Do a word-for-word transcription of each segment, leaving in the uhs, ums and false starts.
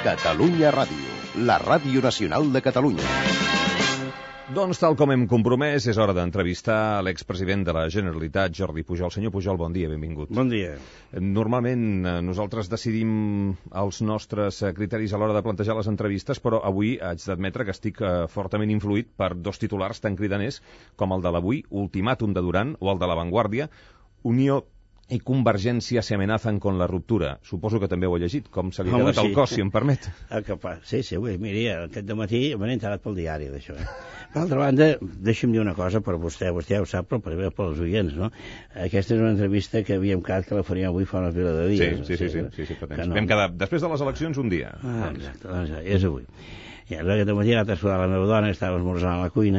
Catalunya Ràdio, la ràdio nacional de Catalunya. Doncs, tal com hem compromès, és hora d'entrevistar l'expresident de la Generalitat, Jordi Pujol. Senyor Pujol, bon dia, benvingut. Bon dia. Normalment nosaltres decidim els nostres criteris a l'hora de plantejar les entrevistes, però avui haig d'admetre que estic fortament influït per dos titulars tan cridaners com el de l'avui, ultimàtum de Duran, o el de La Vanguardia, Unió i Convergència se amenazan con la ruptura. Suposo que també ho he llegit, com se li ha quedat al cos, si em permet. Sí, sí, avui, miri, aquest dematí me n'he enterat pel diari, d'això. Per altra banda, deixi'm dir una cosa per vostè, vostè ja ho sap, però per, per als oients, no? Aquesta és una entrevista que havíem quedat que la faríem avui fa una pila de dies. Sí, sí, sí, sí, sí, sí, sí, no. Vam quedar després de les eleccions un dia. Ah, exacte, doncs és avui. I aquest matí he anat a saludar la meva dona, que estava esmorzant a la cuina,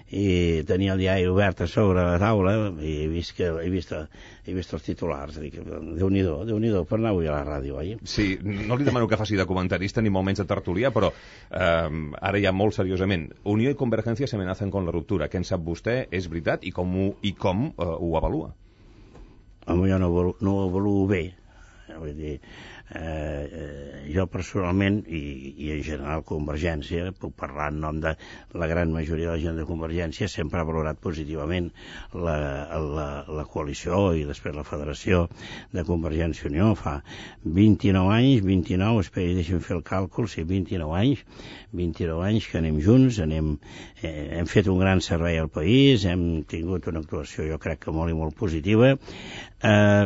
i tenia el diari obert a sobre la taula, i he vist, que, he vist, he vist els titulars. Dic, Déu-n'hi-do, Déu-n'hi-do, per anar avui a la ràdio, oi? Sí, no li demano que faci de comentarista, ni molt menys de tertulià, però eh, ara ja molt seriosament. Unió i Convergència se amenacen con la ruptura. Què en sap vostè? És veritat? I com ho, i com, eh, ho avalua? Home, jo no, avalu, no ho avaluo bé. Vull dir, eh, eh, jo personalment i, i en general Convergència, puc parlar en nom de la gran majoria de la gent de Convergència, sempre ha valorat positivament la, la, la coalició i després la federació de Convergència i Unió. Fa vint-i-nou anys, vint-i-nou, esperi, deixem fer el càlcul, sí, vint-i-nou anys, vint-i-nou anys que anem junts, anem, eh, hem fet un gran servei al país, hem tingut una actuació jo crec que molt i molt positiva, eh,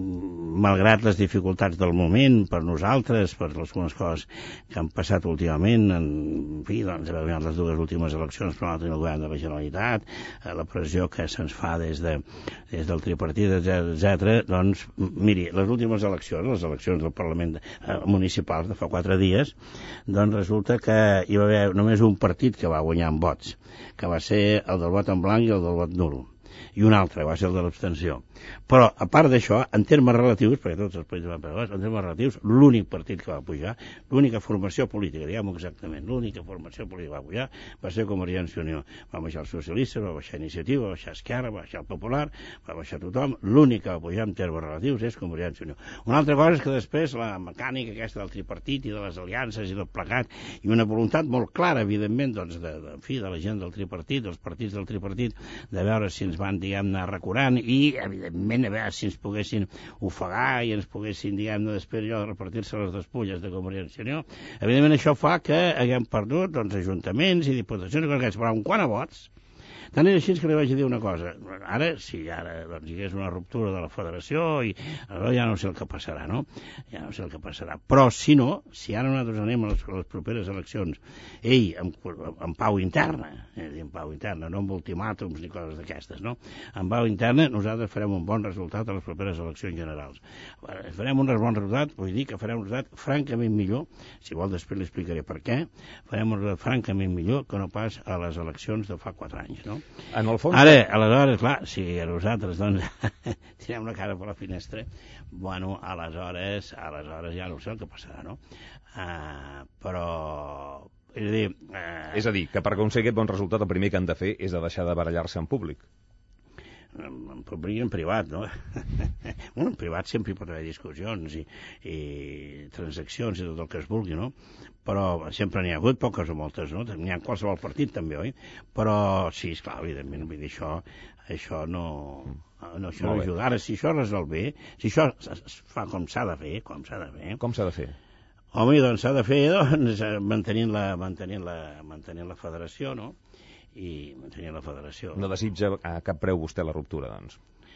malgrat les dificultats del moment per nosaltres, per algunes coses que han passat últimament, en fi, doncs, les dues últimes eleccions per l'altre el govern de la Generalitat, la pressió que se'ns fa des, de, des del tripartit, etcètera. Doncs, miri, les últimes eleccions, les eleccions del Parlament municipals de fa quatre dies, doncs resulta que hi va haver només un partit que va guanyar en vots, que va ser el del vot en blanc i el del vot nulo, i un altre va ser el de l'abstenció. Però, a part d'això, en termes relatius, perquè tots els països van pagar, en termes relatius, l'únic partit que va pujar, l'única formació política, diguem-ho exactament, l'única formació política que va pujar va ser Convergència i Unió. Va baixar els socialistes, va baixar Iniciativa, va baixar Esquerra, va baixar el Popular, va baixar tothom, l'únic que va pujar en termes relatius és Convergència i Unió. Una altra cosa és que després la mecànica aquesta del tripartit i de les aliances i del plegat, i una voluntat molt clara, evidentment, doncs, de, de, en fi, de la gent del tripartit, dels partits del tripartit, de veure si ens van, diguem-ne, recurant i, evidentment, a veure si ens poguessin ofegar i ens poguessin, diguem-ne, després jo repartir-se les despulles de Convergència i Unió. Evidentment això fa que haguem perdut, doncs, ajuntaments i diputacions i coses, però en quant a vots, tant és així que li vaig dir una cosa. Ara, si ara doncs, hi hagués una ruptura de la federació, i ara ja no sé el que passarà, no? Ja no sé el que passarà. Però, si no, si ara nosaltres anem a les, a les properes eleccions, ell, amb, amb pau interna, és a dir, amb pau interna, no amb ultimàtums ni coses d'aquestes, no? Amb pau interna, nosaltres farem un bon resultat a les properes eleccions generals. Farem un bon resultat, vull dir que farem un resultat francament millor, si vol després li explicaré per què, farem un resultat francament millor que no pas a les eleccions de fa quatre anys, no? En el fons... Ara, aleshores, clar, si a nosaltres doncs tirem la cara per la finestra, bueno, aleshores, aleshores ja no sé el que passarà, no? Uh, però... És a dir... Uh... És a dir, que per aconseguir aquest bon resultat el primer que han de fer és de deixar de barallar-se en públic. En públic i en privat, no? Bueno, en privat sempre hi pot haver discussions i, i transaccions i tot el que es vulgui, no? Però sempre n'hi ha hagut, poques o moltes, no? N'hi ha en qualsevol partit, també, oi? Però, sí, esclar, evidentment, vull dir, això, això no... no això no ajuda. Ara, si això es resol bé, si això es fa com s'ha de fer, com s'ha de fer... Com s'ha de fer? Home, doncs s'ha de fer, doncs, mantenint la, mantenint la, mantenint la federació, no? I mantenir la federació. No desitja a cap preu vostè la ruptura, doncs?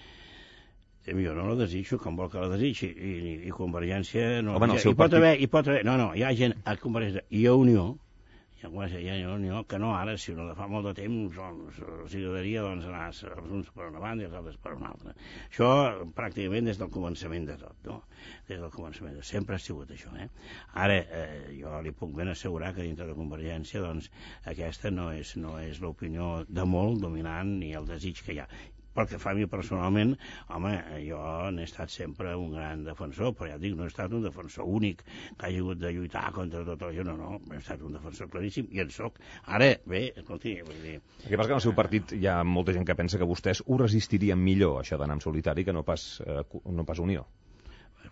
Jo no la desitjo, com vol que la desitgi, i, i, i Convergència... No, Home, hi, hi, pot haver, hi pot haver... No, no, hi ha gent a Convergència i a Unió, hi ha, hi ha Unió, que no ara, sinó de fa molt de temps, doncs, els agradaria doncs, anar els uns per una banda i els altres per una altra. Això pràcticament des del començament de tot, no? Des del començament. Sempre ha sigut això, eh? Ara, eh, jo li puc ben assegurar que dintre de Convergència, doncs, aquesta no és, no és l'opinió de molt dominant ni el desig que hi ha. Pel que fa a mi personalment, home, jo n'he estat sempre un gran defensor, però ja et dic, no he estat un defensor únic que hagi hagut de lluitar contra tot el... No, no, he estat un defensor claríssim i en soc. Ara, bé, escolti, vull dir... El que passa que en el seu partit hi ha molta gent que pensa que vostès ho resistirien millor, això d'anar en solitari, que no pas, eh, no pas Unió.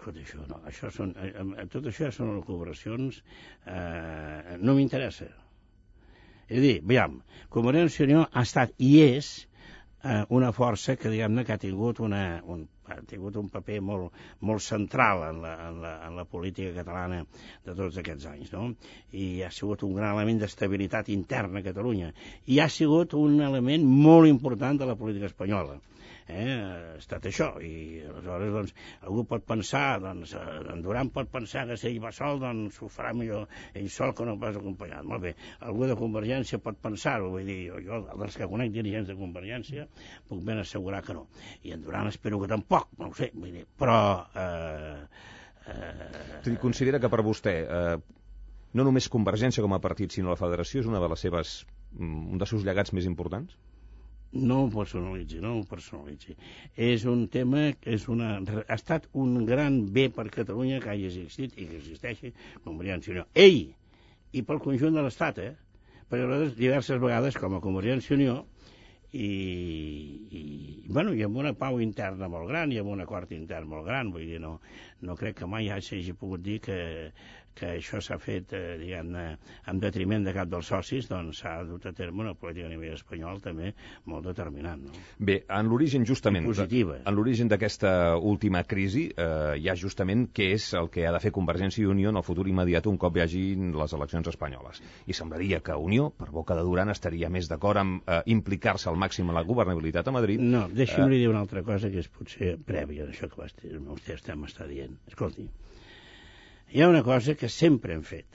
escolta, això no, això són, eh, tot això són elucubracions, eh, no m'interessa. És a dir, veiem, Convergència i Unió ha estat i és eh, una força que, diguem-ne, que ha tingut, una, un, ha tingut un paper molt, molt central en la, en, la, en la política catalana de tots aquests anys, no? I ha sigut un gran element d'estabilitat interna a Catalunya. I ha sigut un element molt important de la política espanyola. Eh, ha estat això, i aleshores doncs, algú pot pensar, doncs, en Duran pot pensar que si ell va sol doncs ho farà millor ell sol que no pas acompanyat. Molt bé, algú de Convergència pot pensar-ho, vull dir, jo, jo dels que conec dirigents de Convergència puc ben assegurar que no, i en Duran espero que tampoc, no ho sé, vull dir, però eh, eh, considera que per vostè eh, no només Convergència com a partit sinó la Federació és una de les seves, un dels seus llegats més importants? No ho personalitzi, no ho personalitzi. És un tema, és una, ha estat un gran bé per Catalunya que hagi existit i que existeixi Convergència i Unió. Ell, i pel conjunt de l'Estat, eh? Perquè nosaltres diverses vegades, com a Convergència i Unió, i, i, bueno, i amb una pau interna molt gran i amb un acord intern molt gran, vull dir, no, no crec que mai s'hagi pogut dir que, que això s'ha fet, eh, diguem-ne, en detriment de cap dels socis, doncs s'ha dut a terme una política a nivell espanyol també molt determinant, no? Bé, en l'origen justament, positiva. En l'origen d'aquesta última crisi eh, hi ha justament què és el que ha de fer Convergència i Unió en el futur immediat un cop hi hagin les eleccions espanyoles. I semblaria que Unió, per boca de Duran, estaria més d'acord amb eh, implicar-se al màxim en la governabilitat a Madrid. No, deixi'm eh... dir una altra cosa que és potser prèvia d'això que vostè, vostè m'està dient. Escolti, hi ha una cosa que sempre hem fet,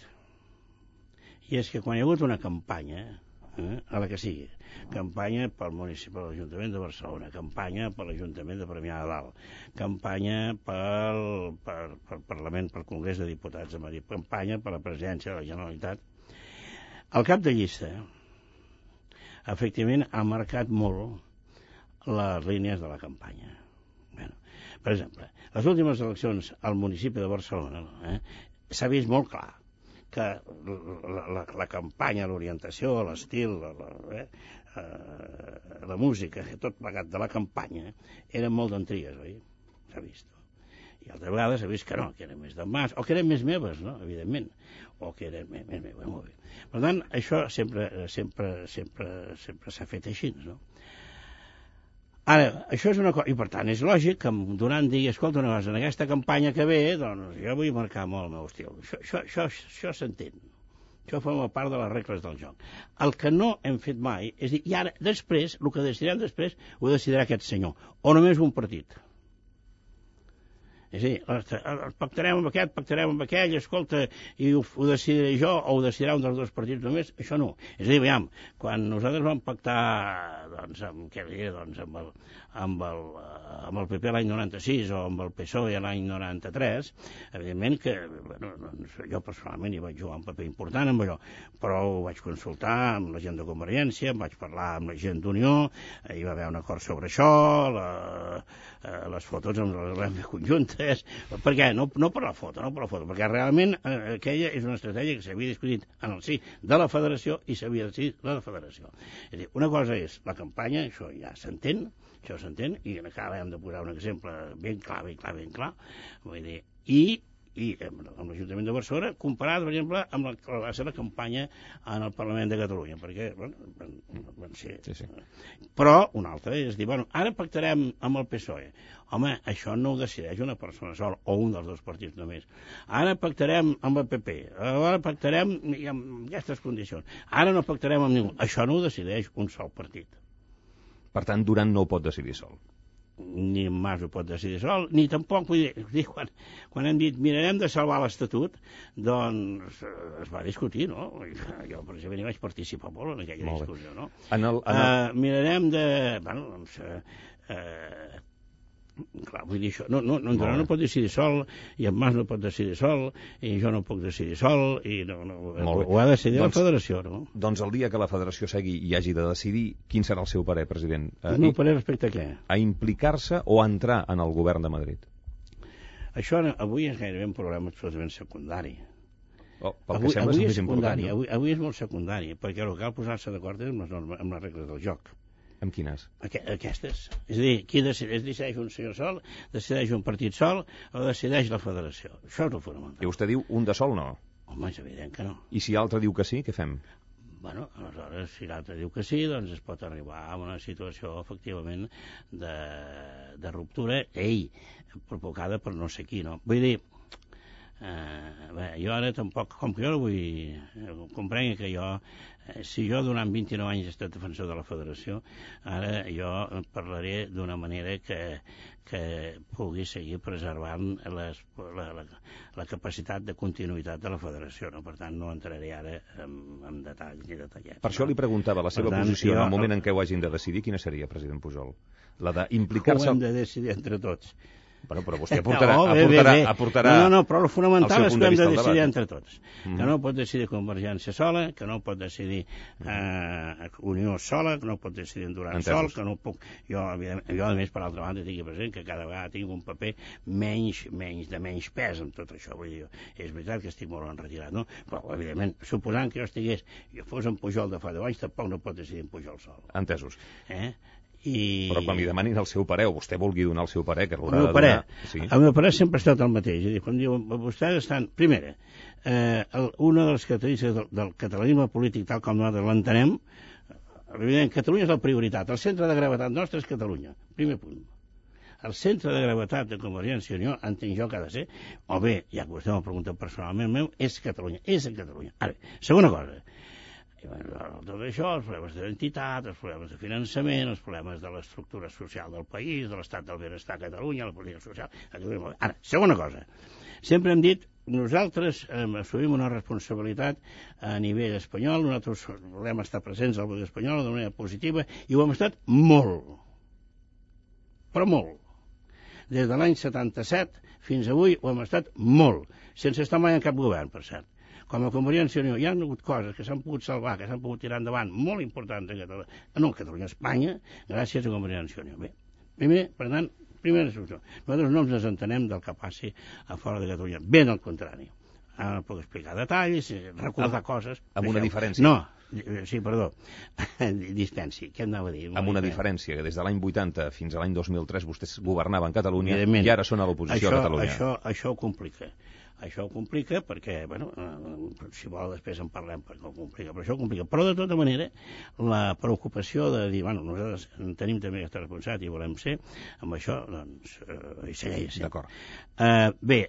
i és que quan hi ha hagut una campanya, eh, a la que sigui, campanya pel municipi, per l'Ajuntament de Barcelona, campanya per l'Ajuntament de Premià de Dalt, campanya pel, per, per Parlament, pel Congrés de Diputats de Madrid, campanya per la presidència de la Generalitat, el cap de llista, efectivament, ha marcat molt les línies de la campanya. Bueno, per exemple, les últimes eleccions al municipi de Barcelona eh, s'ha vist molt clar que la, la, la campanya, l'orientació, l'estil, la, la, eh, eh, la música, tot plegat de la campanya, eren molt d'entries, oi? S'ha vist. I altres vegades s'ha vist que no, que eren més d'en Mas, o que eren més meves, no?, evidentment, o que eren més, més meves, molt bé. Per tant, això sempre, sempre, sempre, sempre s'ha fet així, no? Ara, això és una cosa, i per tant és lògic que Duran digui, escolta una cosa, en aquesta campanya que ve, doncs jo vull marcar molt el meu estil. Això, això, això, això s'entén. Això forma part de les regles del joc. El que no hem fet mai és dir, i ara, després, el que decidirem després, ho decidirà aquest senyor, o només un partit. És a dir, pactarem amb aquest, pactarem amb aquell, escolta, i ho, ho decidiré jo, o ho decidirà un dels dos partits només, això no. És a dir, veiem, quan nosaltres vam pactar, doncs, amb, què dir, doncs, amb el, amb el, amb el P P l'any noranta-sis o amb el P S O E l'any noranta-tres, evidentment que, bueno, doncs, jo personalment hi vaig jugar un paper important amb allò, però ho vaig consultar amb la gent de Convergència, em vaig parlar amb la gent d'Unió, hi va haver un acord sobre això, la, les fotos amb les conjuntes. Per què? No, no per la foto, no per la foto, perquè realment eh, aquella és una estratègia que s'havia discutit en el si de la Federació i s'havia decidit la Federació. És a dir, una cosa és la campanya, això ja s'entén, això s'entén, i encara hem de posar un exemple ben clar, ben clar, ben clar, vull dir, i i amb l'Ajuntament de Barcelona, comparat, per exemple, amb la, la seva campanya en el Parlament de Catalunya, perquè, bueno, van, van ser... Sí, sí. Però una altra és dir, bueno, ara pactarem amb el P S O E. Home, això no ho decideix una persona sola, o un dels dos partits només. Ara pactarem amb el P P, ara pactarem amb aquestes condicions. Ara no pactarem amb ningú. Això no ho decideix un sol partit. Per tant, Duran no ho pot decidir sol. Ni Mas ho pot decidir sol, ni tampoc, vull dir, quan, quan hem dit mirarem de salvar l'Estatut, doncs es va discutir, no? Jo, per exemple, hi vaig participar molt en aquella molt discussió, no? En el, en el... Uh, mirarem de... Bueno, doncs... Uh, uh, clar, vull dir això, no, no, no, no pot decidir sol, i en Mas no pot decidir sol, i jo no puc decidir sol, i no, no, ho ha de decidir doncs, la Federació, no? Doncs el dia que la Federació segui i hagi de decidir, quin serà el seu parer, president? El meu parer respecte a què? A implicar-se o a entrar en el govern de Madrid? Això avui és gairebé un problema absolutament secundari. Oh, pel avui, que sembla és més important, no? Avui, avui és molt secundari, perquè el que cal posar-se d'acord és amb les, normes, amb les regles del joc. Amb quines? Aquestes. És a dir, qui decideix, decideix un senyor sol, decideix un partit sol o decideix la federació. Això és el fonamental. I vostè diu un de sol no? Home, és evident que no. I si l'altre diu que sí, què fem? Bueno, aleshores, si l'altre diu que sí, doncs es pot arribar a una situació, efectivament, de, de ruptura, ei, provocada per no sé qui, no? Vull dir, eh, bé, jo ara tampoc, com que jo no vull, eh, comprenc que jo, eh, si jo durant vint-i-nou anys he estat defensor de la federació, ara jo parlaré d'una manera que, que pugui seguir preservant les, la, la, la capacitat de continuïtat de la federació, no? Per tant, no entraré ara en, en detalls ni detallets. Per això li preguntava la seva tant, posició jo, en el moment en què ho hagin de decidir, quina seria, president Pujol? La d'implicar-se... Ho hem de decidir entre tots. Bueno, però vostè aportarà, no, bé, aportarà, bé, bé. aportarà no, no, no, però el fonamental és que hem de decidir entre tots. Mm-hmm. Que no pot decidir Convergència sola, que no pot decidir eh, Unió sola, que no pot decidir Duran sol, que no puc... Jo, jo, a més, per altra banda, tingui present que cada vegada tinc un paper menys, menys de menys pes en tot això. Vull dir, és veritat que estic molt enretirat, no? Però, evidentment, suposant que jo estigués, jo fos en Pujol de fa deu anys, tampoc no pot decidir en Pujol sol. Entesos. Eh? I... Però quan li demanin el seu parer, o vostè vulgui donar el seu parer, que l'haurà de parer, donar... Sí. El meu parer sempre ha estat el mateix. És a dir, quan diuen, vostès estan... Primera, eh, el, una de les característiques del, del catalanisme polític, tal com nosaltres l'entenem, evidentment, Catalunya és la prioritat. El centre de gravetat nostre és Catalunya. Primer punt. El centre de gravetat de Convergència i Unió, entenc jo que ha de ser, o bé, ja que vostè m'ho pregunta personalment meu, és Catalunya. És a Catalunya. Ara, segona cosa, i, bueno, tot això, els problemes d'identitat, els problemes de finançament, els problemes de l'estructura social del país, de l'estat del benestar a Catalunya, la política social... Ara, segona cosa, sempre hem dit, nosaltres eh, assumim una responsabilitat a nivell espanyol, nosaltres volem estar presents al govern espanyol de manera positiva, i ho hem estat molt, però molt. Des de l'any setanta-set fins avui ho hem estat molt, sense estar mai en cap govern, per cert. Com a Convergència i Unió, hi ha hagut coses que s'han pogut salvar, que s'han pogut tirar endavant, molt importants a Catalunya, no a Catalunya, a Espanya, gràcies a Convergència i Unió. Bé, primer, per tant, primera solució. Nosaltres no ens desentenem del que passi a fora de Catalunya. Ben al contrari. Ara no puc explicar detalls, recordar amb, coses... Amb una diferència. No, sí, perdó, dispensi, què anava a dir? Amb una diferència, que des de l'any vuitanta fins a l'any dos mil tres vostès governaven Catalunya i ara són a l'oposició a Catalunya. Això, això ho complica. Això ho complica perquè, bueno, eh, si vol després en parlem perquè ho complica, però això ho complica. Però de tota manera, la preocupació de dir, bueno, nosaltres tenim també aquesta responsabilitat i volem ser, amb això, doncs, eh, hi segueix. D'acord. Eh, bé,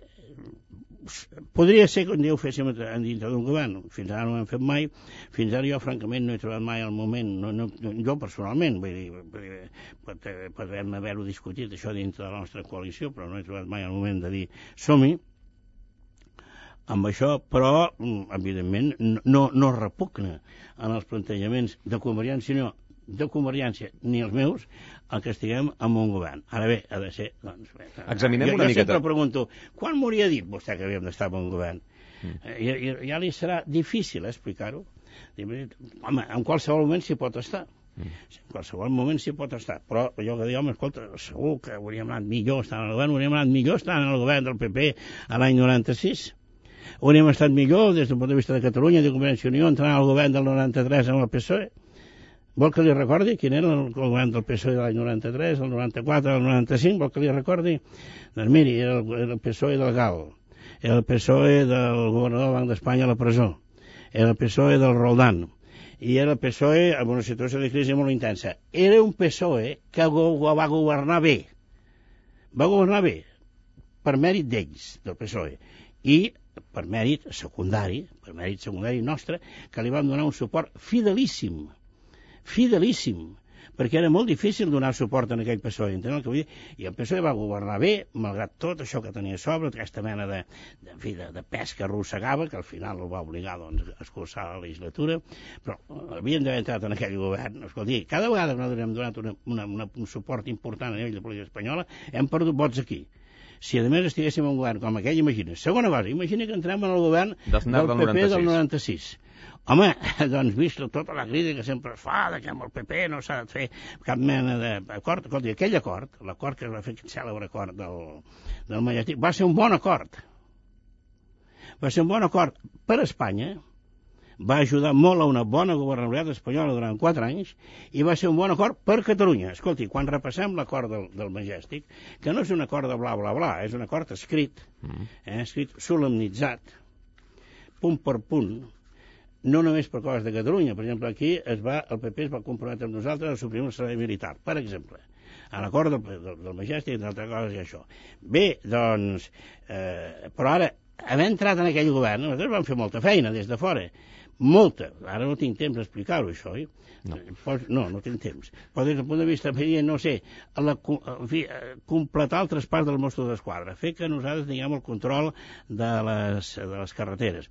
podria ser que un dia ho féssim dintre d'un govern, fins ara no ho hem fet mai, fins ara jo francament no he trobat mai el moment, no, no, jo personalment, vull dir, vull dir pot, podem haver-ho discutit això dintre de la nostra coalició, però no he trobat mai el moment de dir som-hi, amb això, però, evidentment, no, no repugna en els plantejaments de Convergència i Unió, de Convergència, ni els meus, el que estiguem en un govern. Ara bé, ha de ser... Doncs, bé, examinem jo, una jo miqueta. Jo sempre pregunto, quan m'hauria dit vostè que havíem d'estar en un govern? Mm. I, i, ja li serà difícil eh, explicar-ho. Home, en qualsevol moment s'hi pot estar. Mm. En qualsevol moment s'hi pot estar. Però jo que dic, home, escolta, segur que hauríem anat millor estant en el govern, hauríem anat millor estant en el govern del P P a l'any noranta-sis. Hauríem estat millor des del punt de vista de Catalunya, de Convergència i Unió, entrant al govern del noranta-tres amb el P S O E. Vol que li recordi quin era el govern del P S O E de l'any noranta-tres, el noranta-quatre, el noranta-cinc? Vol que li recordi? Doncs miri, era el, era el P S O E del Gal, era el P S O E del governador del Banc d'Espanya a la presó, era el P S O E del Roldán, i era el P S O E amb una situació de crisi molt intensa. Era un P S O E que va governar bé, va governar bé, per mèrit d'ells, del P S O E, i per mèrit secundari, per mèrit secundari nostre, que li vam donar un suport fidelíssim, fidelíssim, perquè era molt difícil donar suport en aquell P S O E, entenen el que vull dir? I el P S O E va governar bé, malgrat tot això que tenia a sobre, aquesta mena de, de, de, de, de pes que arrossegava, que al final el va obligar doncs, a escurçar la legislatura, però havien d'haver entrat en aquell govern. Escolti, cada vegada que nosaltres hem donat una, una, una, un suport important a nivell de política espanyola, hem perdut vots aquí. Si a més estiguéssim en un govern com aquell, imagina. Segona cosa, imagina que entrem en el govern del P P del noranta-sis. Home, doncs vist tota la crítica que sempre es fa de que amb el P P no s'ha de fer cap mena d'acord. Escolti, aquell acord, l'acord que es va fer, aquest cèlebre acord del, del Malletí, va ser un bon acord. Va ser un bon acord per a Espanya, va ajudar molt a una bona governabilitat espanyola durant quatre anys i va ser un bon acord per Catalunya. Escolti, quan repassem l'acord del, del Majestic, que no és un acord de bla, bla, bla, és un acord escrit, eh, escrit solemnitzat, punt per punt, no només per coses de Catalunya. Per exemple, aquí es va, el P P es va comprometre amb nosaltres a suprimir el servei militar, per exemple, a l'acord del, del, del Majestic i d'altres coses i això. Bé, doncs, eh, però ara, haver entrat en aquell govern, nosaltres vam fer molta feina des de fora, molta. Ara no tinc temps d'explicar-ho, això, eh? No. no, no tinc temps. Però des del punt de vista, no sé, la, en fi, completar el traspàs dels Mossos d'Esquadra, fer que nosaltres tinguem el control de les, de les carreteres.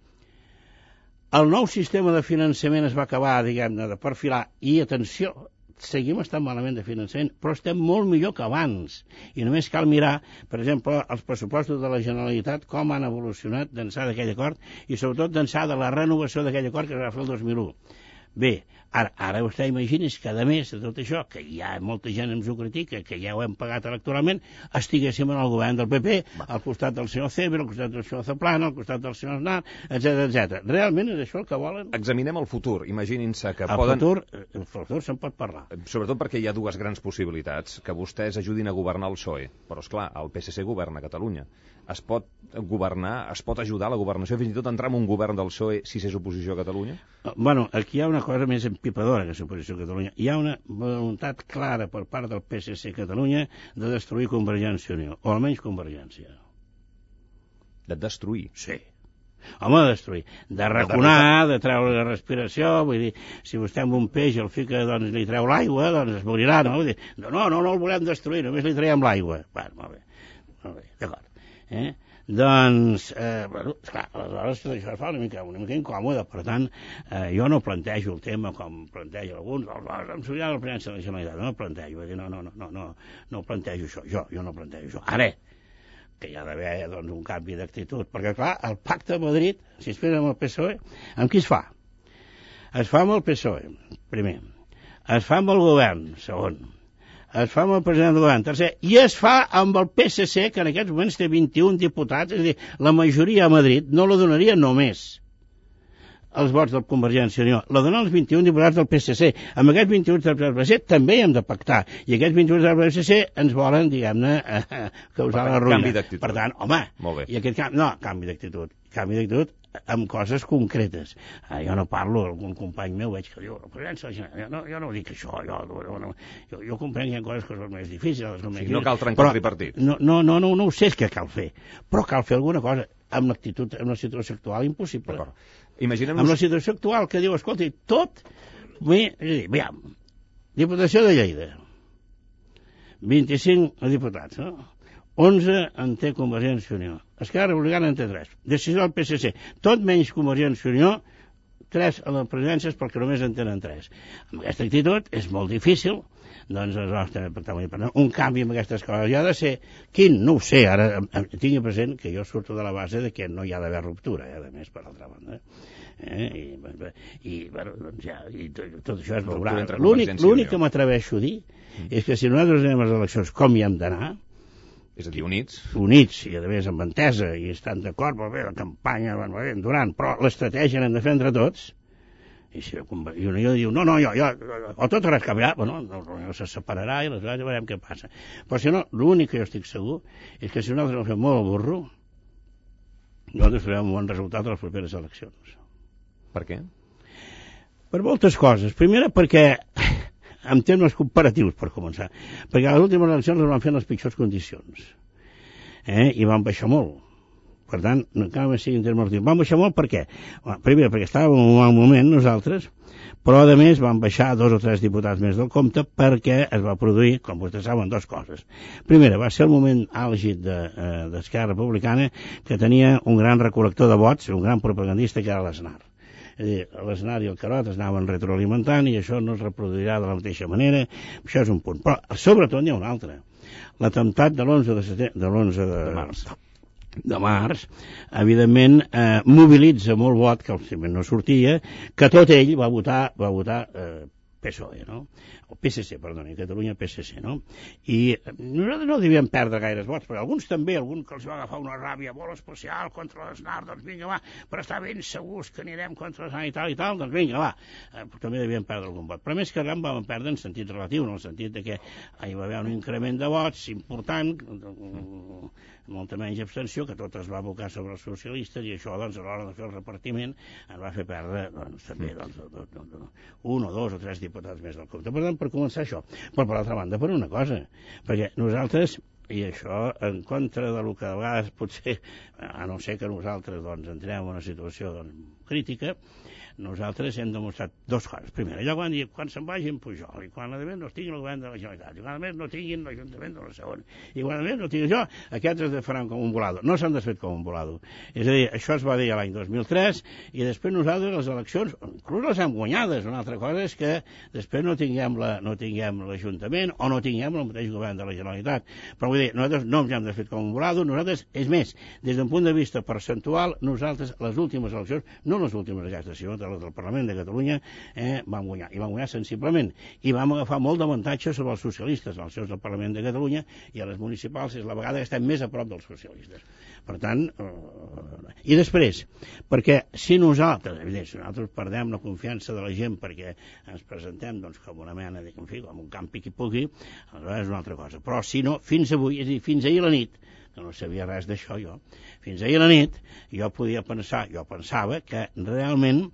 El nou sistema de finançament es va acabar, diguem-ne, de perfilar, i atenció, seguim estant malament de finançament, però estem molt millor que abans. I només cal mirar, per exemple, els pressupostos de la Generalitat, com han evolucionat d'ençà d'aquell acord, i sobretot d'ençà de la renovació d'aquell acord que es va fer el dos mil u. Bé, ara, ara vostè imagini's que, a més de tot això, que ja molta gent ens ho critica, que ja ho hem pagat electoralment, estiguéssim en el govern del P P, Va. al costat del senyor Cebre, al costat del senyor Zaplana, al costat del senyor Aznar, etcètera, etcètera. Realment és això el que volen? Examinem el futur. Imaginin-se que el poden... Futur, el futur se'n pot parlar. Sobretot perquè hi ha dues grans possibilitats. Que vostès ajudin a governar el P S O E. Però, esclar, el P S C governa Catalunya. Es pot governar, es pot ajudar a la governació, fins i tot entrar en un govern del P S O E si s'és oposició a Catalunya? Bueno, aquí hi ha una cosa més empipadora que l'oposició a Catalunya. Hi ha una voluntat clara per part del P S C a Catalunya de destruir Convergència i Unió, o almenys Convergència. De destruir? Sí. Home, de destruir. De raconar, de treure la respiració, vull dir, si vostè amb un peix el fica, doncs li treu l'aigua, doncs es morirà, no? Vull dir, no, no, no, no el volem destruir, només li traiem l'aigua. Bueno, molt bé, molt bé, d'acord. Eh? Doncs, eh, bueno, esclar, aleshores tot això es fa una mica, una mica incòmode, per tant, eh, jo no plantejo el tema com planteja alguns, em sortirà la presidència de la Generalitat, no el plantejo, vull dir, no, no, no, no, no, no plantejo això, jo, jo no plantejo això. Ara, que hi ha d'haver doncs, un canvi d'actitud, perquè clar, el pacte a Madrid, si es fes amb el P S O E, amb qui es fa? Es fa amb el P S O E, primer. Es fa amb el govern, segon. Es fa amb el president del govern, tercer, i es fa amb el P S C, que en aquests moments té vint-i-un diputats, és a dir, la majoria a Madrid no la donaria només els vots de Convergència i Unió, la donen els vint-i-un diputats del P S C. Amb aquests vint-i-un diputats del P S C també hem de pactar, i aquests vint-i-un del P S C ens volen, diguem-ne, eh, causar la ruïna. Per tant, home, i aquest canvi, no, canvi d'actitud, canvi d'actitud amb coses concretes. Eh, jo no parlo, algun company meu veig que diu, jo no, jo no dic això, jo, jo, no, jo, jo comprenc que hi ha coses que són més difícils. Són sí, més no cal trencar el tripartit. No, no, no, no, no ho sé què cal fer, però cal fer alguna cosa amb l'actitud, amb la situació actual impossible. Imaginem amb la situació actual que diu, escolti, tot, bé, veiem, Diputació de Lleida, vint-i-cinc diputats, no? onze en té Convergència i Unió. Esquerra Republicana en té tres. Decisió del P S C. Tot menys Convergència i Unió, tres a les presidències perquè només en tenen tres. Amb aquesta actitud és molt difícil, doncs es va estar per un canvi amb aquestes coses. Hi ha de ser, quin? No ho sé, ara tingui present que jo surto de la base de que no hi ha d'haver ruptura, eh, a més, per altra banda. Eh? I, i, bueno, doncs ja, i tot, tot això es veurà. L'únic que m'atreveixo a dir mm. és que si nosaltres anem a les eleccions com hi hem d'anar, és a dir, units. Units, i a més amb entesa, i estan d'acord, però bé, la campanya, bueno, bé, durant, però l'estratègia l'hem de fer entre tots, i si i un diu, no, no, jo, jo, o tot o res canviarà, bueno, no, no se separarà i aleshores ja veurem què passa. Però si no, l'únic que jo estic segur és que si nosaltres el fem molt al burro, nosaltres farem un bon resultat a les properes eleccions. Per què? Per moltes coses. Primera, perquè en termes comparatius, per començar, perquè les últimes eleccions les van fer en les pitjors condicions, eh? I van baixar molt. Per tant, encara més sigui en termes relatius. Van baixar molt per què? Bueno, primer, perquè estàvem en un mal moment nosaltres, però a més van baixar dos o tres diputats més del compte perquè es va produir, com vostès saben, dues coses. Primera, va ser el moment àlgid d'Esquerra de, eh, Republicana, que tenia un gran recol·lector de vots, un gran propagandista que era l'Aznar. És a dir, l'Aznar i el Carot es anaven retroalimentant i això no es reproduirà de la mateixa manera. Això és un punt. Però, sobretot, n'hi ha un altre. L'atemptat de l'onze de, setembre, de, l'onze de, de març, de març evidentment, eh, mobilitza molt vot, que no sortia, que tot ell va votar, va votar eh, P S O E, no? O P S C, perdoni, Catalunya P S C, no? I nosaltres no devíem perdre gaires vots, però alguns també, algun que els va agafar una ràbia molt especial contra l'Aznar, doncs vinga, va, per estar ben segurs que anirem contra l'Aznar i tal i tal, doncs vinga, va, eh, també devíem perdre algun vot. Però més que res vam perdre en sentit relatiu, en el sentit de que hi va haver un increment de vots important, molta menys abstenció, que tot es va abocar sobre els socialistes, i això, doncs, a l'hora de fer el repartiment ens va fer perdre, doncs, també, doncs, un o dos o tres diputats més del compte. Per tant, per començar això. Però, per l'altra banda, per una cosa, perquè nosaltres, i això en contra del que de vegades potser, a no ser que nosaltres, doncs, entrem en una situació, doncs, crítica, nosaltres hem demostrat dues coses. Primera, allò quan, quan se'n vagi en Pujol, i quan a més no estiguin el govern de la Generalitat, i quan a més no tinguin l'Ajuntament de la Segona, i quan a més no tinguin això, aquests es faran com un volado. No s'han desfet com un volado. És a dir, això es va dir l'any dos mil tres, i després nosaltres les eleccions, inclús les hem guanyades. Una altra cosa és que després no tinguem la, no tinguem l'Ajuntament o no tinguem el mateix govern de la Generalitat. Però vull dir, nosaltres no ens hem desfet com un volado, nosaltres, és més, des d'un punt de vista percentual, nosaltres, les últimes eleccions, no les últimes aquestes, sinó les del Parlament de Catalunya, eh, vam guanyar, i vam guanyar sensiblement, i vam agafar molt d'avantatge sobre els socialistes, als seus del Parlament de Catalunya, i a les municipals és la vegada que estem més a prop dels socialistes. Per tant, eh, i després, perquè si nosaltres, evidentment, si nosaltres perdem la confiança de la gent perquè ens presentem, doncs, com una mena, de, en fi, com un campi qui pugui, aleshores és una altra cosa. Però si no, fins avui, és a dir, fins ahir a la nit, que no sabia res d'això jo, fins ahir a la nit jo podia pensar, jo pensava que realment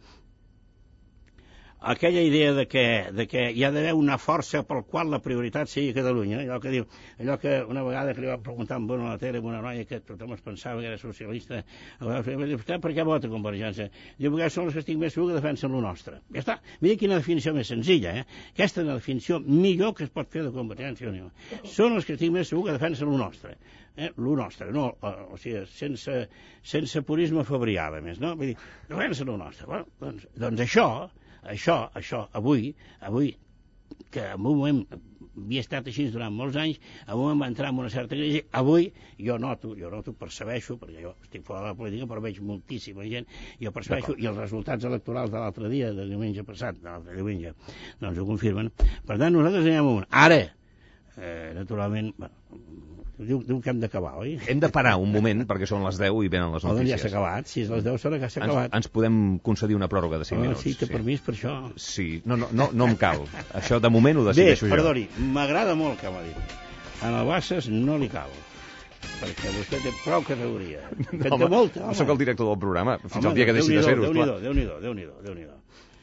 aquella idea de que, de que hi ha d'haver una força pel qual la prioritat sigui Catalunya, allò que diu, allò que una vegada que li va preguntar amb una tele amb una noia que tothom es pensava que era socialista, va dir, vostè per què vota Convergència? Diu, perquè són els que estic més segur que defensen lo nostre. Ja està. Mira quina definició més senzilla, eh? Aquesta és la definició millor que es pot fer de Convergència i Unió. Són els que estic més segur que defensen lo nostre. Eh? Lo nostre, no, o sigui, sense, sense purisme fabrià, a més, no? Vull dir, defensen lo nostre. Bueno, doncs, doncs això, Això, això, avui, avui, que en un moment havia estat així durant molts anys, en un moment va entrar en una certa crisi, avui jo noto, jo noto, percebeixo, perquè jo estic fora de la política, però veig moltíssima gent, jo percebeixo, i els resultats electorals de l'altre dia, de diumenge passat, de l'altre diumenge, doncs ho confirmen. Per tant, nosaltres anem amunt. Ara, eh, naturalment, bueno, Diu, diu que hem d'acabar, oi? Hem de parar un moment, perquè són les deu i venen les notícies. Oh, doncs ja s'ha acabat, si és les deu sona que s'ha acabat. Ens, ens podem concedir una pròrroga de cinc oh, minuts. Sí, té permís per això. Sí, no, no, no, no em cal. Això de moment ho decideixo jo. Bé, perdoni, m'agrada molt que m'ha dit. En el Bassas no li cal, perquè vostè té prou categoria. Que no, té molta, home. No sóc el director del programa, fins home, el dia que deixi de ser-ho. Déu-n'hi-do, Déu-n'hi-do, Déu-n'hi-do, Déu-n'hi-do.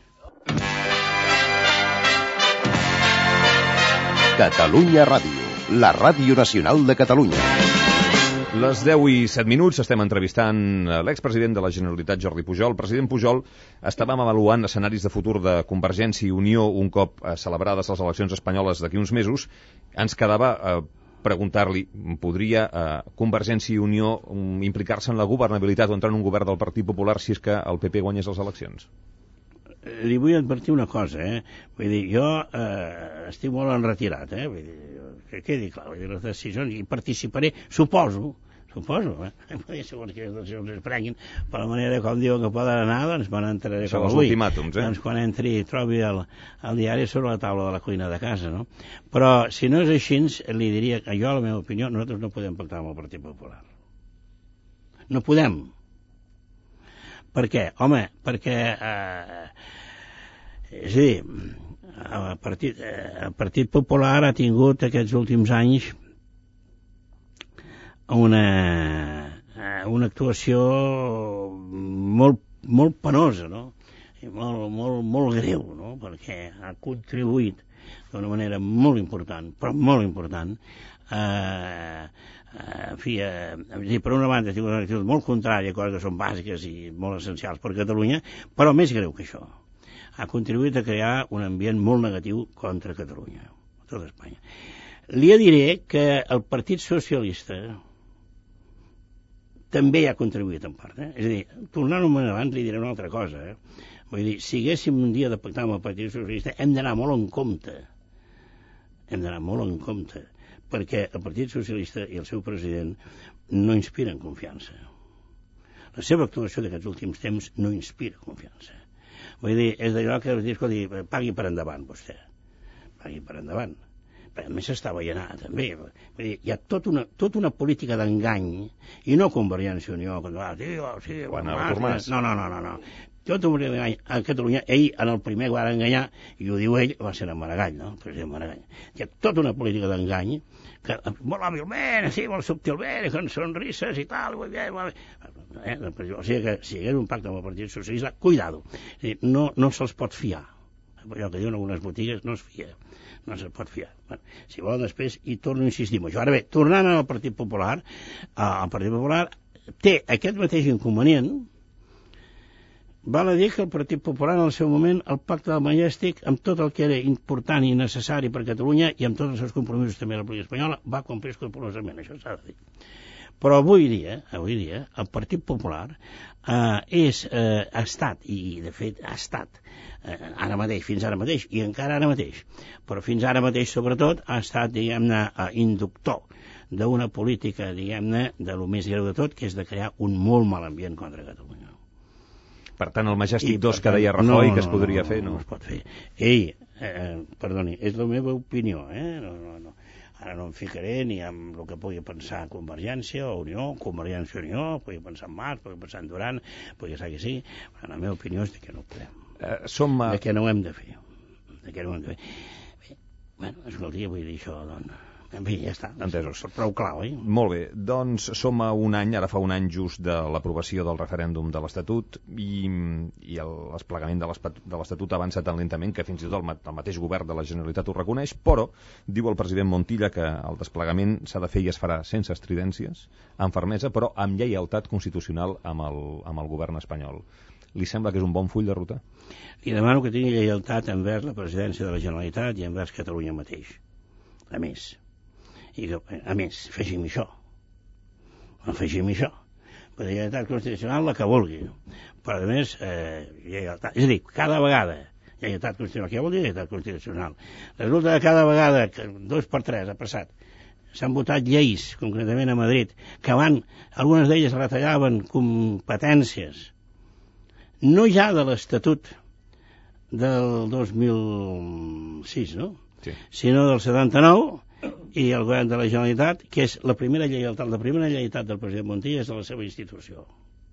Catalunya Ràdio, la ràdio nacional de Catalunya. Les deu i set minuts estem entrevistant l'expresident de la Generalitat, Jordi Pujol. President Pujol, estàvem avaluant escenaris de futur de Convergència i Unió un cop celebrades les eleccions espanyoles d'aquí uns mesos. Ens quedava eh, preguntar-li, podria eh, Convergència i Unió um, implicar-se en la governabilitat o entrar en un govern del Partit Popular si és que el P P guanyés les eleccions? Li vull advertir una cosa, eh? Vull dir, jo eh, estic molt enretirat, eh? Vull dir, que quedi clar, vull dir, les decisions, i participaré, suposo, suposo, eh? Segons que les decisions es prenguin, per la manera com diuen que poden anar, doncs me n'entraré com avui. Ultimàtums, eh? Doncs quan entri i trobi el, el diari sobre la taula de la cuina de casa, no? Però, si no és així, li diria que jo, la meva opinió, nosaltres no podem pactar amb el Partit Popular. No podem. Per què? Home, perquè eh, és a dir, el Partit, eh, el Partit Popular ha tingut aquests últims anys una, una actuació molt, molt penosa, no? I molt, molt, molt greu, no? Perquè ha contribuït d'una manera molt important, però molt important, eh, en fi, eh, per una banda ha tingut una actitud molt contrària a coses que són bàsiques i molt essencials per Catalunya, però més greu que això, ha contribuït a crear un ambient molt negatiu contra Catalunya, tota Espanya. Li diré que el Partit Socialista també hi ha contribuït en part, eh? És a dir, tornant un moment abans li diré una altra cosa, eh? Vull dir, si haguéssim un dia de pactar amb el Partit Socialista hem d'anar molt en compte, hem d'anar molt en compte, perquè el Partit Socialista i el seu president no inspiren confiança. La seva actuació d'aquests últims temps no inspira confiança. Vull dir, és d'allò que us dius, escolti, pagui per endavant, vostè. Pagui per endavant. Però a més s'està veient ara, també. Vull dir, hi ha tota una, tota una política d'engany, i no Convergència i Unió, que va, sí, sí, bueno, Mas, no, no, no, no, no. Tota una política d'engany a Catalunya, ell, en el primer que va enganyar, i ho diu ell, va ser en Maragall, no? El president Maragall. Hi ha tota una política d'engany, que molt hàbilment, sí, molt subtilment, con sonrises i tal, molt bé, molt bé. Eh? O sigui que si hi hagués un pacte amb el Partit Socialista, cuidado, no, no se'ls pot fiar. Allò que diuen algunes botigues no es fia, no se'ls pot fiar. Bueno, si volen després, i torno a insistir en això. Ara bé, tornant al Partit Popular, el Partit Popular té aquest mateix inconvenient. Val a dir que el Partit Popular en el seu moment, el pacte del Majestic, amb tot el que era important i necessari per a Catalunya i amb tots els seus compromisos també a la política espanyola, va complir escrupolosament, això s'ha de dir. Però avui dia, avui dia, el Partit Popular eh, és, eh, ha estat, i de fet ha estat, eh, ara mateix, fins ara mateix, i encara ara mateix, però fins ara mateix sobretot ha estat, diguem-ne, eh, inductor d'una política, diguem-ne, de lo més greu de tot, que és de crear un molt mal ambient contra Catalunya. Per tant, el Majestic dos que deia Rajoy, no, que es podria no, fer, no? No es pot fer. Ell, eh, perdoni, és la meva opinió, eh? No, no, no. Ara no em ficaré ni amb el que pugui pensar Convergència o Unió, Convergència o Unió, pugui pensar en Mas, pugui pensar en Duran, pugui pensar que sí. La meva opinió és que no ho podem. Eh, som... De què no ho hem de fer. De què no ho hem de fer. Bé, bueno, escolti, vull dir això, doncs... En fi, ja està. Entesos. Prou clau, eh? Molt bé. Doncs som a un any, ara fa un any just de l'aprovació del referèndum de l'Estatut i, i el desplegament de l'Estatut ha avançat tan lentament que fins i tot el, el mateix govern de la Generalitat ho reconeix, però diu el president Montilla que el desplegament s'ha de fer i es farà sense estridències, amb fermesa, però amb lleialtat constitucional amb el, amb el govern espanyol. Li sembla que és un bon full de ruta? Li demano que tingui lleialtat envers la presidència de la Generalitat i envers Catalunya mateix. A més. I que, a més, afegim això. Afegim això. Per lleialtat constitucional la que vulgui. Però, a més, eh, lleialtat. És a dir, cada vegada, lleialtat constitucional, què vol dir lleialtat constitucional? Resulta que cada vegada, que dos per tres ha passat, s'han votat lleis, concretament a Madrid, que van, algunes d'elles retallaven competències, no ja de l'Estatut del dos mil sis, no? Sí. Sinó del setanta-nou, i el govern de la Generalitat, que és la primera lleialtat, la primera lleialtat del president Montilla és de la seva institució.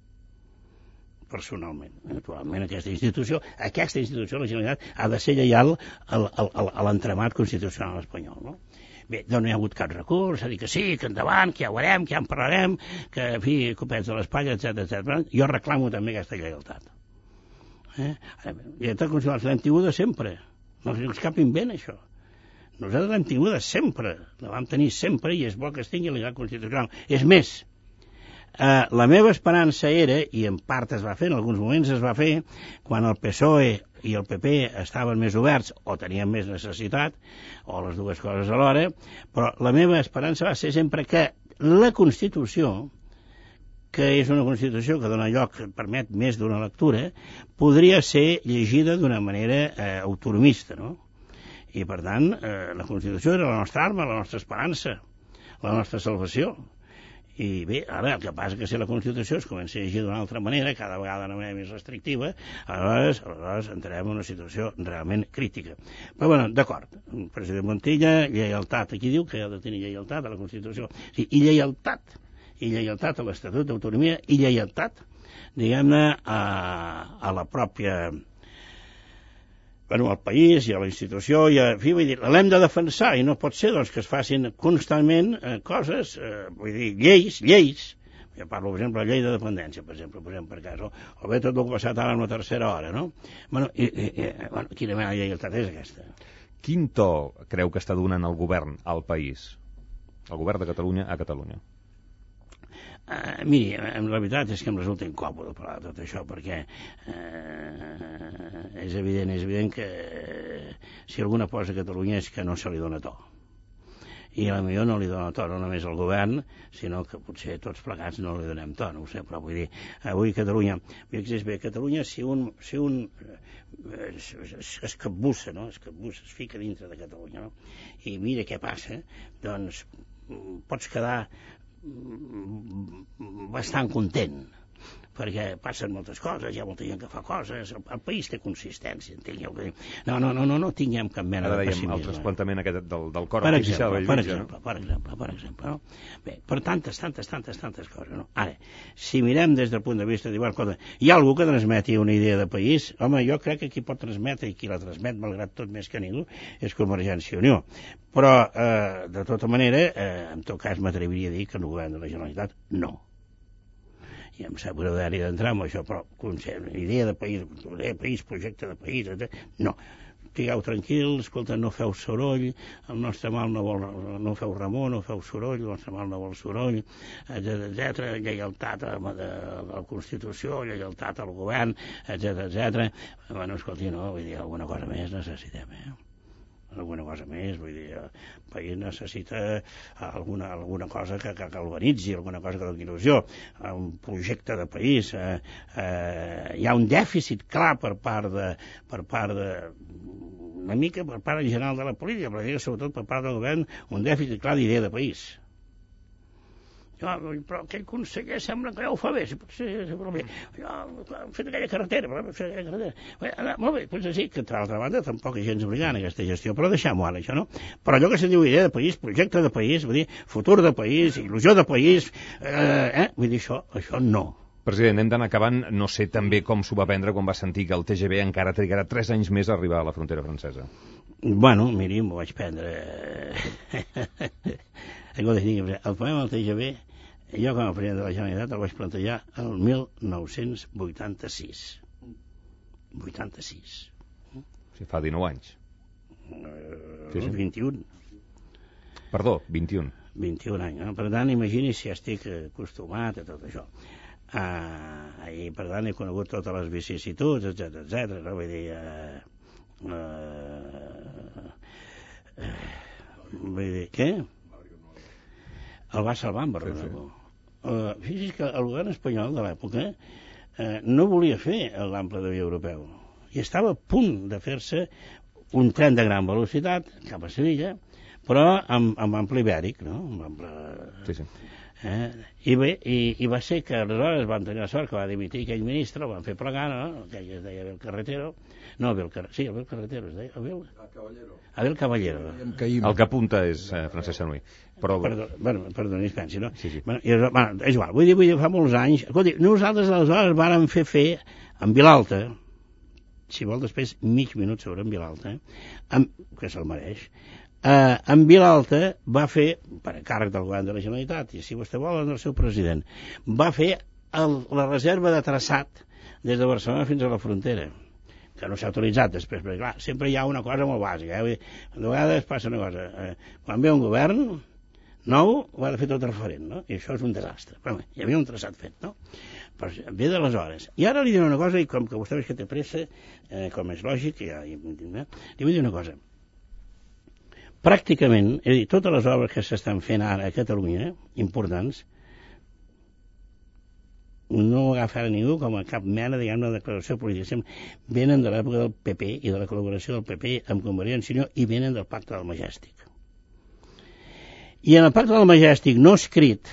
Personalment. Naturalment, aquesta institució, aquesta institució, la Generalitat, ha de ser lleial al, al, a l'entramat constitucional espanyol, no? Bé, doncs no hi ha hagut cap recurs, a dir que sí, que endavant, que ja ho veurem, que ja en parlarem, que, en fi, copets de l'espatlla, etcètera, etcètera. Jo reclamo també aquesta lleialtat. Eh? Ara, lleialtat constitucional l'hem tinguda sempre. No és cap invent, això. Nosaltres l'hem tinguda sempre, la vam tenir sempre i és bo que es tingui la lleialtat constitucional. És més, eh, la meva esperança era, i en part es va fer, en alguns moments es va fer, quan el P S O E i el P P estaven més oberts o tenien més necessitat, o les dues coses alhora, però la meva esperança va ser sempre que la Constitució, que és una Constitució que dona lloc, que permet més d'una lectura, podria ser llegida d'una manera eh, autonomista, no? I, per tant, eh, la Constitució era la nostra arma, la nostra esperança, la nostra salvació. I bé, ara el que passa que si la Constitució es comença a llegir d'una altra manera, cada vegada d'una manera més restrictiva, aleshores, aleshores entrem en una situació realment crítica. Però, bueno, d'acord, el president Montilla, lleialtat, aquí diu que ha de tenir lleialtat a la Constitució. Sí, i lleialtat, i lleialtat a l'Estatut d'Autonomia, i lleialtat, diguem-ne, a, a la pròpia... bueno, al país i a la institució, i a, en fi, vull dir, l'hem de defensar i no pot ser doncs, que es facin constantment eh, coses, eh, vull dir, lleis, lleis. Jo parlo, per exemple, de la llei de dependència, per exemple, per exemple, per cas, o, o bé tot el que ha passat ara en la tercera hora, no? Bueno, i, i, i, bueno quina mena de lleialtat és aquesta? Quin to creu que està donant el govern al país? El govern de Catalunya a Catalunya? Uh, miri, en realitat és que em resulta incòmode parlar de tot això, perquè uh, és evident, és evident que uh, si alguna cosa a Catalunya és que no se li dona to. I a millor no li dona to, no només al govern, sinó que potser tots plegats no li donem to, no ho sé, però vull dir, avui Catalunya, fixis bé, Catalunya, si un, si un uh, es, es, es capbussa, no? Es capbussa, es fica dintre de Catalunya, no? I mira què passa, doncs pots quedar bastant content, perquè passen moltes coses, hi ha molta gent que fa coses, el, el país té consistència, entengueu que... No, no, no, no, no tinguem cap mena Ara de dèiem pessimisme. el trasplantament aquest del, del cor per artificial. exemple, per Bellvitge, exemple, per exemple, per exemple, no? Bé, per tantes, tantes, tantes, tantes coses, no? Ara, si mirem des del punt de vista de dir, bueno, hi ha algú que transmeti una idea de país? Home, jo crec que qui pot transmetre, i qui la transmet, malgrat tot més que ningú, és Convergència i Unió. Però, eh, de tota manera, eh, en tot cas m'atreviria a dir que el govern de la Generalitat no. I em sap greu d'ara d'entrar amb això, però idea de país, idea de país, projecte de país, etcètera no. Estigueu tranquils, escolta, no feu soroll, el nostre mal no vol, no feu remor, no feu soroll, el nostre mal no vol soroll, etcètera, etcètera, lleialtat a la, de la Constitució, lleialtat al govern, etcètera, etcètera. Bueno, escolti, no, vull dir, alguna cosa més necessitem, eh? Alguna cosa més, vull dir, el país necessita alguna, alguna cosa que, que, que urbanitzi, alguna cosa que doni il·lusió, un projecte de país. Eh, eh, hi ha un dèficit clar per part de, per part de, una mica per part en general de la política, però sobretot per part del govern, un dèficit clar d'idea de país. Ja, però aquell conseller sembla que ja ho fa bé, si potser, però bé, ja, hem fet aquella carretera, però hem fet aquella carretera. Bé, molt bé, doncs sí, que per altra banda tampoc hi ha gens brillant aquesta gestió, però deixem-ho ara, això, no? Però allò que se'n diu idea de país, projecte de país, vull dir, futur de país, il·lusió de país, eh, eh? vull dir, això, això no. President, hem d'anar acabant. No sé també com s'ho va prendre quan va sentir que el T G V encara trigarà tres anys més a arribar a la frontera francesa. Bueno, miri, m'ho vaig prendre. El problema del T G V, jo com a president de la Generalitat el vaig plantejar el mil nou-cents vuitanta-sis. vuitanta-sis. Sí, fa dinou anys. Uh, sí, sí. vint-i-un. Perdó, vint-i-un. vint-i-un anys, no? Per tant, imagini si estic acostumat a tot això. Uh, I per tant he conegut totes les vicissituds, etcètera, etcètera, no? Vull dir... Uh, uh, uh, vull dir, què? El va salvar en Barcelona. Sí, sí. Uh, fixi's que el govern espanyol de l'època uh, no volia fer l'ample de via europeu i estava a punt de fer-se un tren de gran velocitat cap a Sevilla, però amb, amb ample ibèric, no? Amb ample... Sí, sí. Eh? I bé, i, i va ser que aleshores van tenir la sort que va dimitir aquell ministre, el van fer plegar, no? Aquell es deia Abel Carretero, no Abel Carretero, sí, Abel Carretero es deia, Abel... Caballero. Abel Caballero. El que apunta és eh, Francesc Sanui. Però... Perdó, bueno, perdoni, es pensi, no? Sí, sí. Bueno, i, bueno, és igual, vull dir, vull dir, fa molts anys... Escolti, nosaltres aleshores vàrem fer fer en Vilalta, si vol després mig minut sobre en Vilalta, amb, que se'l mereix, eh, en Vilalta va fer, per encàrrec del govern de la Generalitat, i si vostè vol, el seu president, va fer el, la reserva de traçat des de Barcelona fins a la frontera, que no s'ha autoritzat després, perquè clar, sempre hi ha una cosa molt bàsica, eh? Vull dir, de vegades passa una cosa, eh, quan ve un govern nou, ho ha de fer tot referent, no? I això és un desastre. Però bé, hi havia un traçat fet, no? Però ve d'aleshores. I ara li diré una cosa, i com que vostè veig que té pressa, eh, com és lògic, ja, eh, li vull dir una cosa. Pràcticament, és a dir, totes les obres que s'estan fent ara a Catalunya, importants, no ho agafa ningú com a cap mena, diguem-ne, de declaració política. Sempre venen de l'època del P P i de la col·laboració del P P amb Convergència i Unió i venen del Pacte del Majestic. I en el Pacte del Majestic, no escrit,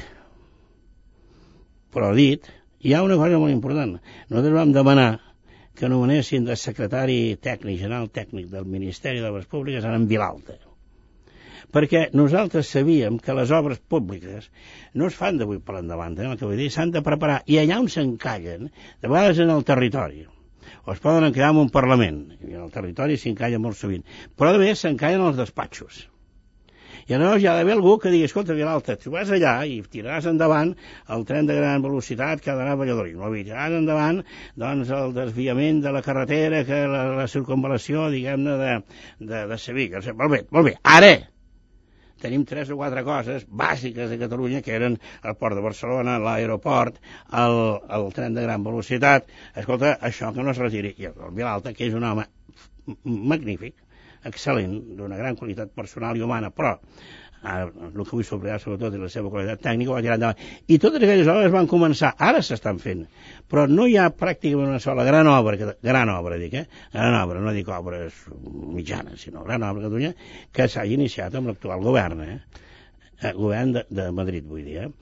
però dit, hi ha una cosa molt important. Nosaltres vam demanar que nomenessin de secretari tècnic, general tècnic del Ministeri de les Públiques en Vilalta. Perquè nosaltres sabíem que les obres públiques no es fan d'avui per endavant, eh? El que vull dir, s'han de preparar, i allà on s'encallen, de vegades en el territori, o es poden encallar en un Parlament, i en el territori s'encalla molt sovint, però a més s'encallen els despatxos. I llavors hi ha d'haver algú que digui, escolta, Vilalta, tu vas allà i tiraràs endavant el tren de gran velocitat que ha d'anar a Valladolid, no? Tiraràs endavant doncs, el desviament de la carretera, que la, la circunvalació, diguem-ne, de, de, de Sevilla. O sigui, molt bé, molt bé. Ara tenim tres o quatre coses bàsiques de Catalunya, que eren el port de Barcelona, l'aeroport, el, el tren de gran velocitat. Escolta, això que no es retiri. I el Vilalta, que és un home magnífic, excel·lent, d'una gran qualitat personal i humana, però ara, el que vull subratllar sobretot és la seva qualitat tècnica, ho va tirar endavant. I totes aquelles obres van començar, ara s'estan fent, però no hi ha pràcticament una sola gran obra, gran obra dic, eh? Gran obra, no dic obres mitjanes, sinó gran obra a Catalunya, que s'hagi iniciat amb l'actual govern, eh? El govern de, de Madrid, vull dir, eh?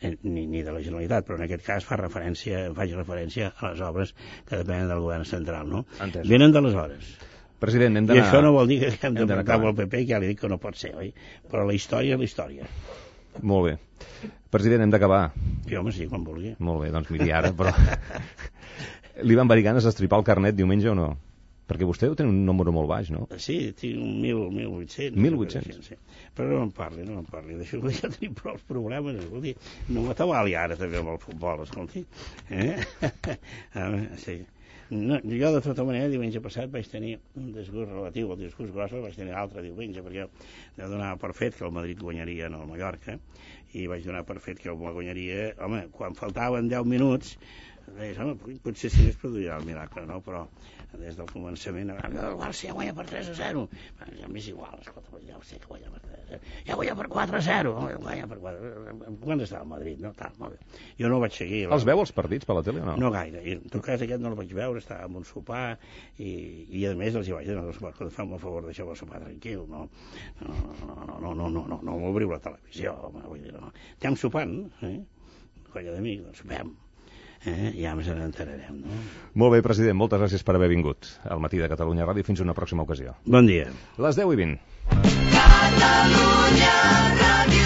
ni, ni de la Generalitat, però en aquest cas fa referència, faig referència a les obres que depenen del govern central, no? Entès. Venen d'aleshores. President, hem I d'anar... això no vol dir que hem de hem d'anar portar amb el acabant. P P, que ja li dic que no pot ser, oi? Però la història és la història. Molt bé. President, hem d'acabar. Sí, home, sí, quan vulgui. Molt bé, doncs miri ara, però... Li van venir ganes d'estripar el carnet diumenge o no? Perquè vostè deu tenir un número molt baix, no? Sí, tinc un mil, mil vuit-cents. mil vuit-cents? Sí. Però no em parli, no em parli. D'això que ja tenim prou problemes, escolti. No m'atabali ara també amb el futbol, escolti. Eh? Sí. No, jo, de tota manera, diumenge passat vaig tenir un discurs relatiu al discurs gros, el vaig tenir l'altre diumenge, perquè jo donava per fet que el Madrid guanyaria en el Mallorca, i vaig donar per fet que el guanyaria... Home, quan faltaven deu minuts, deies, home, potser sí que es produirà el miracle, no? Però des del començament, el Barça ja guanya per tres a zero. Ja m'és igual, escolta, ja ho sé que guanya per tres a zero. Ja guanya per quatre a zero. Guanya per quatre a zero. Quan estava a Madrid, no? Tal, molt bé. Jo no ho vaig seguir. Els veu els partits per la tele o no? No gaire. I en tot cas aquest no el vaig veure, estava en un sopar i, i a més els hi vaig dir, no, sopar, fem el favor, deixeu el sopar tranquil, no? No, no, no, no, no, no, no, no m'obriu la televisió, home, vull dir, no. Estem sopant, eh? Colla d'amic, doncs sopem. Eh? Ja ens n'enterarem, no? Molt bé, president, moltes gràcies per haver vingut al Matí de Catalunya Ràdio. Fins una pròxima ocasió. Bon dia. Les deu i vint. Catalunya Ràdio.